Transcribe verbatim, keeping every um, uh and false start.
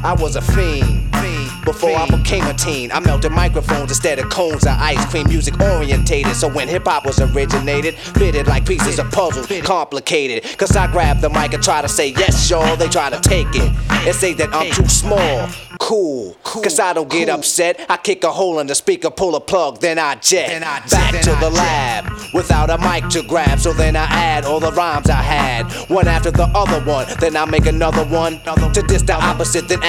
I was a fiend. Before I became a teen, I melted microphones instead of cones of ice cream. Music orientated, so when hip-hop was originated, fitted like pieces of puzzle, complicated. Cause I grab the mic and try to say yes, y'all. They try to take it and say that I'm too small. Cool, cause I don't get upset. I kick a hole in the speaker, pull a plug, then I jet back to the lab without a mic to grab. So then I add all the rhymes I had, one after the other one. Then I make another one to diss the opposite, then